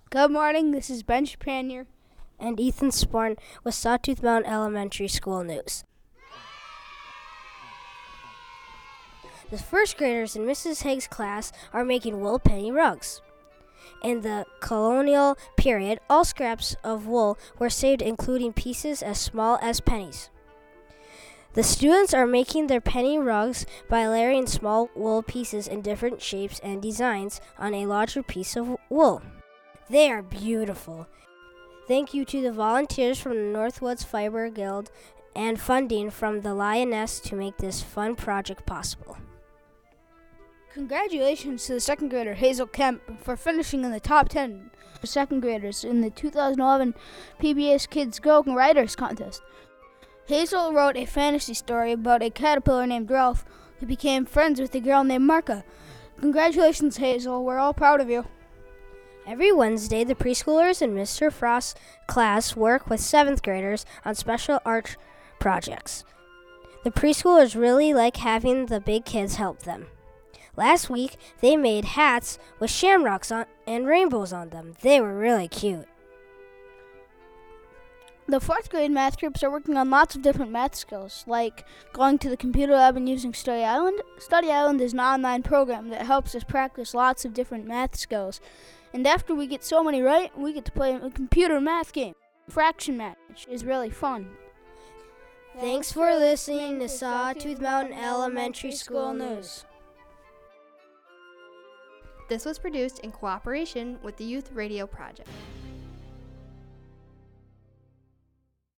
Good morning, this is Ben Shapanier and Ethan Sporn with Sawtooth Mountain Elementary School News. The first graders in Mrs. Haig's class are making wool penny rugs. In the colonial period, all scraps of wool were saved, including pieces as small as pennies. The students are making their penny rugs by layering small wool pieces in different shapes and designs on a larger piece of wool. They are beautiful. Thank you to the volunteers from the Northwoods Fiber Guild and funding from the Lioness to make this fun project possible. Congratulations to the second grader Hazel Kemp for finishing in the top 10 for second graders in the 2011 PBS Kids Go Writers Contest. Hazel wrote a fantasy story about a caterpillar named Ralph who became friends with a girl named Marka. Congratulations, Hazel. We're all proud of you. Every Wednesday, the preschoolers in Mr. Frost's class work with 7th graders on special art projects. The preschoolers really like having the big kids help them. Last week, they made hats with shamrocks and rainbows on them. They were really cute. The 4th grade math groups are working on lots of different math skills, like going to the computer lab and using Study Island. Study Island is an online program that helps us practice lots of different math skills. And after we get so many right, we get to play a computer math game. Fraction Match is really fun. Thanks for listening to Sawtooth Mountain Elementary School News. This was produced in cooperation with the Youth Radio Project.